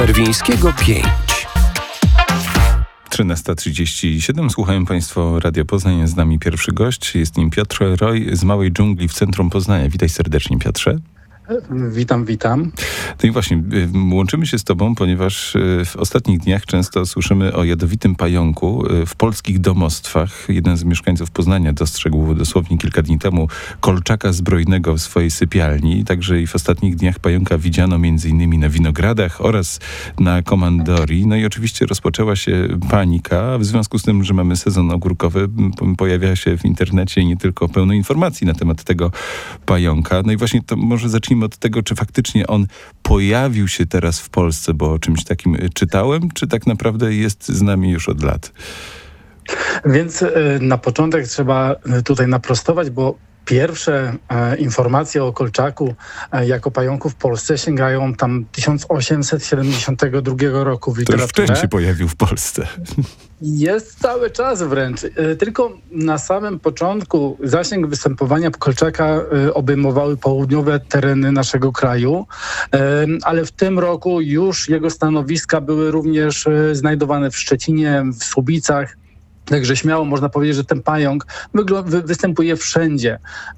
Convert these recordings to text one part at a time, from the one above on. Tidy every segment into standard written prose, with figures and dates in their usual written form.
Werwińskiego 5. 13:37. Słuchają Państwo Radia Poznań. Jest z nami pierwszy gość. Jest nim Piotr Roj z Małej Dżungli w centrum Poznania. Witaj serdecznie, Piotrze. Witam. No i właśnie, łączymy się z Tobą, ponieważ w ostatnich dniach często słyszymy o jadowitym pająku w polskich domostwach. Jeden z mieszkańców Poznania dostrzegł dosłownie kilka dni temu kolczaka zbrojnego w swojej sypialni. Także i w ostatnich dniach pająka widziano m.in. na winogradach oraz na komandorii. No i oczywiście rozpoczęła się panika. W związku z tym, że mamy sezon ogórkowy, pojawia się w internecie nie tylko pełno informacji na temat tego pająka. No i właśnie to może zacznijmy od tego, czy faktycznie on pojawił się teraz w Polsce, bo o czymś takim czytałem, czy tak naprawdę jest z nami już od lat? Więc na początek trzeba tutaj naprostować, bo pierwsze informacje o kolczaku jako pająku w Polsce sięgają tam 1872 roku w literaturze. To już wcześniej się pojawił w Polsce. Jest cały czas wręcz. Tylko na samym początku zasięg występowania kolczaka obejmowały południowe tereny naszego kraju, ale w tym roku już jego stanowiska były również znajdowane w Szczecinie, w Słubicach. Także śmiało można powiedzieć, że ten pająk występuje wszędzie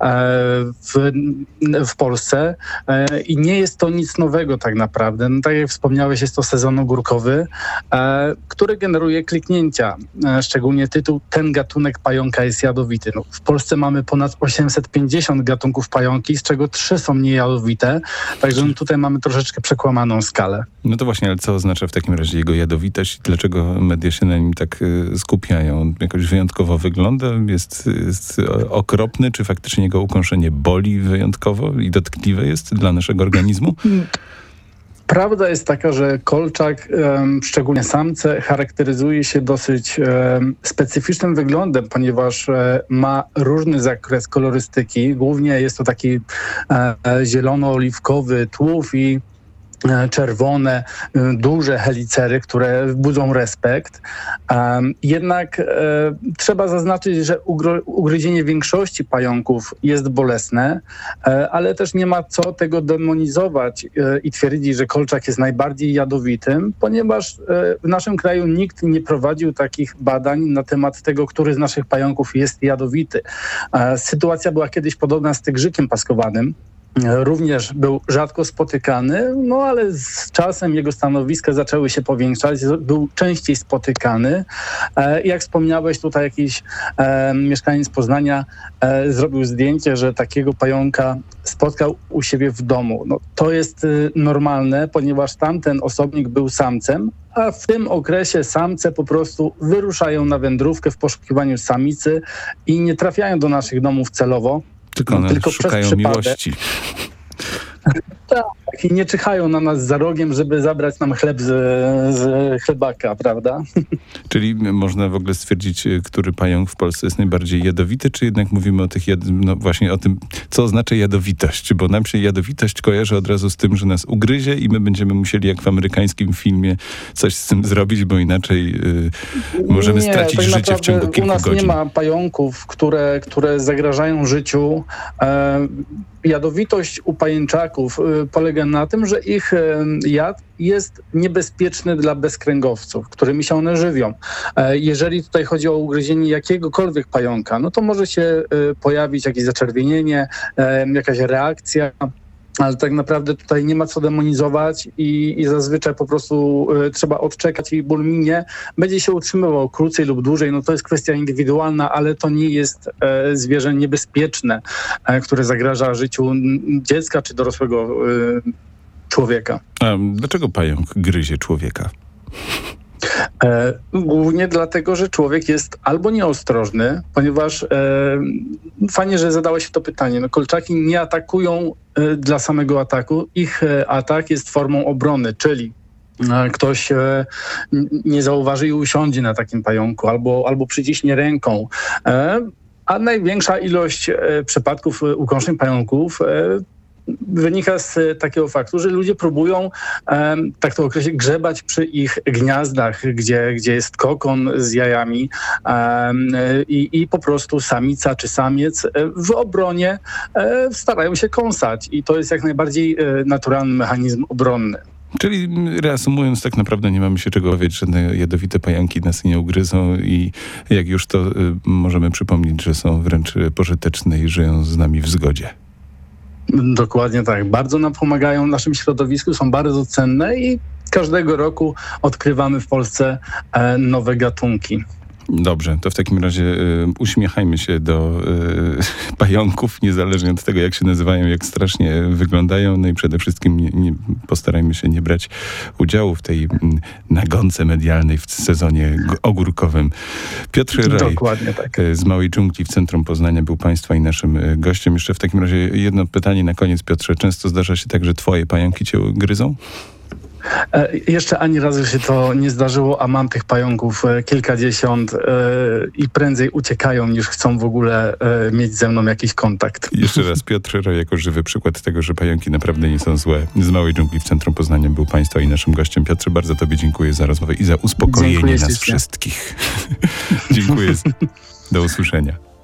w Polsce i nie jest to nic nowego tak naprawdę. No, tak jak wspomniałeś, jest to sezon ogórkowy, który generuje kliknięcia. Szczególnie tytuł "Ten gatunek pająka jest jadowity". No, w Polsce mamy ponad 850 gatunków pająki, z czego 3 są niejadowite. Także no, tutaj mamy troszeczkę przekłamaną skalę. No to właśnie, ale co oznacza w takim razie jego jadowitość i dlaczego media się na nim tak skupiają? On jakoś wyjątkowo wygląda? Jest okropny? Czy faktycznie jego ukąszenie boli wyjątkowo i dotkliwe jest dla naszego organizmu? Prawda jest taka, że kolczak, szczególnie samce, charakteryzuje się dosyć specyficznym wyglądem, ponieważ ma różny zakres kolorystyki. Głównie jest to taki zielono-oliwkowy tułów i czerwone, duże helicery, które budzą respekt. Jednak trzeba zaznaczyć, że ugryzienie większości pająków jest bolesne, ale też nie ma co tego demonizować i twierdzić, że kolczak jest najbardziej jadowitym, ponieważ w naszym kraju nikt nie prowadził takich badań na temat tego, który z naszych pająków jest jadowity. Sytuacja była kiedyś podobna z tygrzykiem paskowanym. Również był rzadko spotykany, no ale z czasem jego stanowiska zaczęły się powiększać, był częściej spotykany. Jak wspomniałeś, tutaj jakiś mieszkaniec Poznania zrobił zdjęcie, że takiego pająka spotkał u siebie w domu. No, to jest normalne, ponieważ tamten osobnik był samcem, a w tym okresie samce po prostu wyruszają na wędrówkę w poszukiwaniu samicy i nie trafiają do naszych domów celowo. Tylko szukają miłości. Tak, i nie czyhają na nas za rogiem, żeby zabrać nam chleb z chlebaka, prawda? Czyli można w ogóle stwierdzić, który pająk w Polsce jest najbardziej jadowity, czy jednak mówimy o tych właśnie o tym, co oznacza jadowitość? Bo nam się jadowitość kojarzy od razu z tym, że nas ugryzie i my będziemy musieli, jak w amerykańskim filmie, coś z tym zrobić, bo inaczej możemy stracić życie w ciągu kilku godzin. U nas nie ma pająków, które zagrażają życiu. Jadowitość u pajęczaków polega na tym, że ich jad jest niebezpieczny dla bezkręgowców, którymi się one żywią. Jeżeli tutaj chodzi o ugryzienie jakiegokolwiek pająka, no to może się pojawić jakieś zaczerwienienie, jakaś reakcja, ale tak naprawdę tutaj nie ma co demonizować i zazwyczaj po prostu trzeba odczekać i ból minie. Będzie się utrzymywał krócej lub dłużej. No to jest kwestia indywidualna, ale to nie jest zwierzę niebezpieczne, które zagraża życiu dziecka czy dorosłego człowieka. A dlaczego pająk gryzie człowieka? Głównie dlatego, że człowiek jest albo nieostrożny, ponieważ fajnie, że zadałeś to pytanie. No, kolczaki nie atakują dla samego ataku. Ich atak jest formą obrony, czyli ktoś nie zauważy i usiądzie na takim pająku albo przyciśnie ręką. A największa ilość przypadków ukąszeń pająków wynika z takiego faktu, że ludzie próbują, tak to określić, grzebać przy ich gniazdach, gdzie jest kokon z jajami i po prostu samica czy samiec w obronie starają się kąsać i to jest jak najbardziej naturalny mechanizm obronny. Czyli reasumując, tak naprawdę nie mamy się czego obawiać, żadne jadowite pająki nas nie ugryzą i jak już to możemy przypomnieć, że są wręcz pożyteczne i żyją z nami w zgodzie. Dokładnie tak. Bardzo nam pomagają w naszym środowisku, są bardzo cenne i każdego roku odkrywamy w Polsce nowe gatunki. Dobrze, to w takim razie uśmiechajmy się do pająków, niezależnie od tego, jak się nazywają, jak strasznie wyglądają. No i przede wszystkim postarajmy się nie brać udziału w tej nagonce medialnej w sezonie ogórkowym. Piotr Raj Dokładnie tak. z Małej Dżungli w centrum Poznania był Państwa i naszym gościem. Jeszcze w takim razie jedno pytanie na koniec, Piotrze. Często zdarza się tak, że twoje pająki cię gryzą? Jeszcze ani razu się to nie zdarzyło, a mam tych pająków kilkadziesiąt i prędzej uciekają, niż chcą w ogóle mieć ze mną jakiś kontakt. Jeszcze raz Piotr Raj jako żywy przykład tego, że pająki naprawdę nie są złe. Z Małej Dżungli w centrum Poznania był Państwa i naszym gościem. Piotrze, bardzo tobie dziękuję za rozmowę i za uspokojenie nas wszystkich. Dziękuję. Do usłyszenia.